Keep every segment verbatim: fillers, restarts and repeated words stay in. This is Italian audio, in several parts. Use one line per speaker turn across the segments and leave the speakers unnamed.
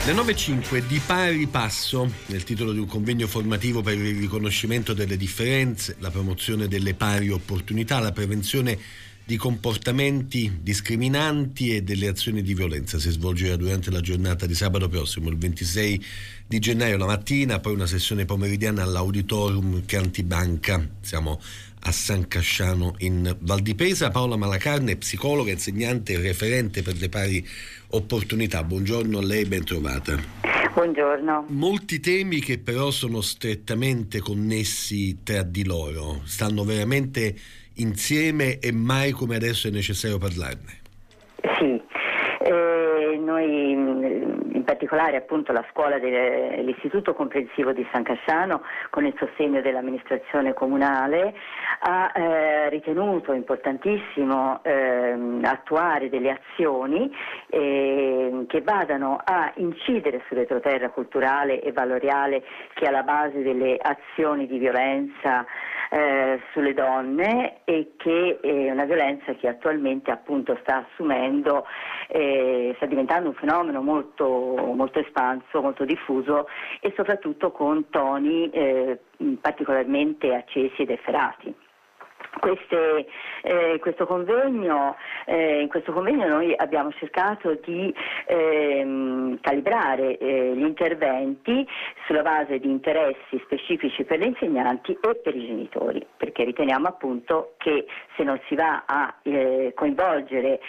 Le nove e cinque, di pari passo, nel titolo di un convegno formativo per il riconoscimento delle differenze, la promozione delle pari opportunità, la prevenzione di comportamenti discriminanti e delle azioni di violenza. Si svolgerà durante la giornata di sabato prossimo, il ventisei di gennaio, la mattina, poi una sessione pomeridiana all'Auditorium Chiantibanca. Siamo a San Casciano in Val di Pesa. Paola Malacarne, psicologa, insegnante e referente per le pari opportunità. Buongiorno a lei, ben trovata.
Buongiorno.
Molti temi che però sono strettamente connessi tra di loro, stanno veramente insieme e mai come adesso è necessario parlarne.
Sì, eh, noi in particolare appunto la scuola dell'Istituto Comprensivo di San Casciano, con il sostegno dell'amministrazione comunale, ha eh, ritenuto importantissimo eh, attuare delle azioni eh, che vadano a incidere sul retroterra culturale e valoriale che è alla base delle azioni di violenza Eh, sulle donne, e che è una violenza che attualmente appunto sta assumendo, eh, sta diventando un fenomeno molto, molto espanso, molto diffuso e soprattutto con toni eh, particolarmente accesi ed efferati. Queste, eh, questo convegno, eh, in questo convegno noi abbiamo cercato di ehm, calibrare eh, gli interventi sulla base di interessi specifici per le insegnanti e per i genitori, perché riteniamo appunto che se non si va a eh, coinvolgere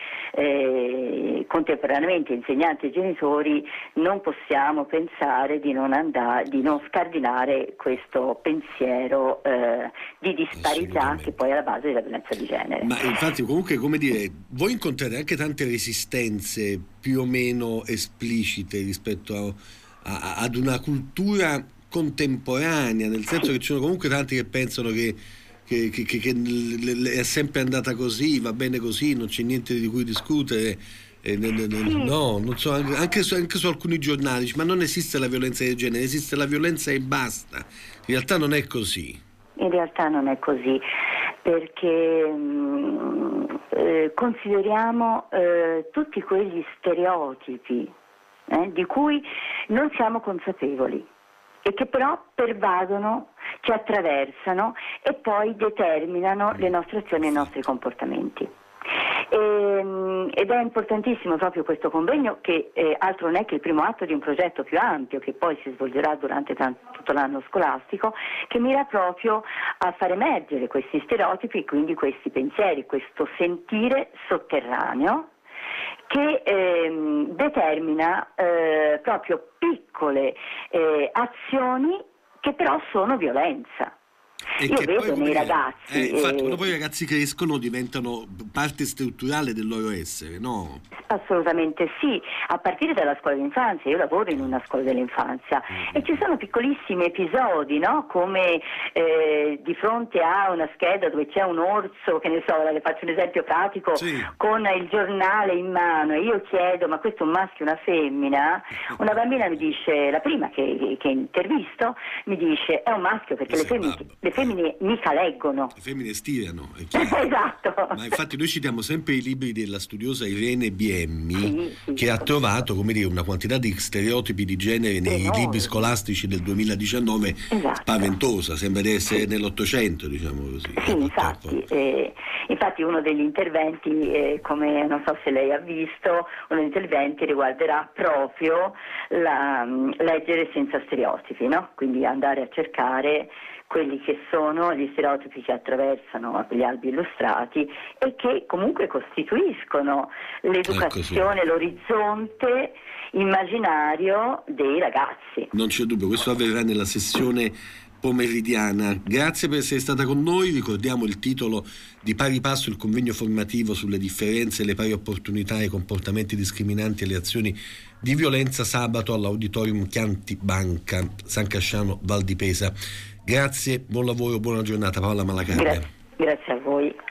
eh, contemporaneamente insegnanti e genitori non possiamo pensare di non andare, di non scardinare questo pensiero eh, di disparità che poi è alla base della violenza di genere.
Ma infatti comunque, come dire, voi incontrate anche tante resistenze più o meno esplicite rispetto a, a, ad una cultura contemporanea, nel senso che ci sono comunque tanti che pensano che, che, che, che, che è sempre andata così, va bene così, non c'è niente di cui discutere. Eh, no, non so, anche, anche, su, anche su alcuni giornali, ma non esiste la violenza del genere, esiste la violenza e basta. In realtà non è così.
In realtà non è così, perché mh, eh, consideriamo eh, tutti quegli stereotipi eh, di cui non siamo consapevoli e che però pervadono, ci attraversano e poi determinano le nostre azioni e i nostri comportamenti. E, ed è importantissimo proprio questo convegno, che eh, altro non è che il primo atto di un progetto più ampio che poi si svolgerà durante t- tutto l'anno scolastico, che mira proprio a far emergere questi stereotipi e quindi questi pensieri, questo sentire sotterraneo che ehm, determina eh, proprio piccole eh, azioni che però sono violenza.
E
Io
che
vedo
poi,
nei
dire,
ragazzi
eh, infatti
eh,
quando poi i ragazzi crescono diventano parte strutturale del loro essere, no?
Assolutamente sì, a partire dalla scuola dell'infanzia. Io lavoro in una scuola dell'infanzia mm-hmm. e ci sono piccolissimi episodi, no? Come eh, di fronte a una scheda dove c'è un orso, che ne so, le faccio un esempio pratico, sì. Con il giornale in mano, e io chiedo: ma questo è un maschio o una femmina? Una bambina mi dice, la prima che, che intervisto, mi dice: è un maschio, perché le femmine, le femmine mica leggono.
Le femmine stirano,
esatto.
Ma infatti noi citiamo sempre i libri della studiosa Irene Biemmi,
sì, sì,
che ha trovato, come dire, una quantità di stereotipi di genere nei no. libri scolastici del duemiladiciannove esatto. spaventosa, sembra di essere nell'Ottocento, diciamo così.
Sì, infatti, eh, infatti uno degli interventi, eh, come non so se lei ha visto, uno degli interventi riguarderà proprio la um, leggere senza stereotipi, no? Quindi andare a cercare quelli che sono gli stereotipi che attraversano gli albi illustrati e che comunque costituiscono l'educazione, ecco, sì. l'orizzonte immaginario dei ragazzi.
Non c'è dubbio, questo avverrà nella sessione pomeridiana. Grazie per essere stata con noi. Ricordiamo il titolo: Di pari passo, il convegno formativo sulle differenze, le pari opportunità e i comportamenti discriminanti e le azioni di violenza, sabato all'Auditorium Chiantibanca, San Casciano, Val di Pesa. Grazie, buon lavoro, buona giornata. Paola Malacarne.
Grazie, grazie a voi.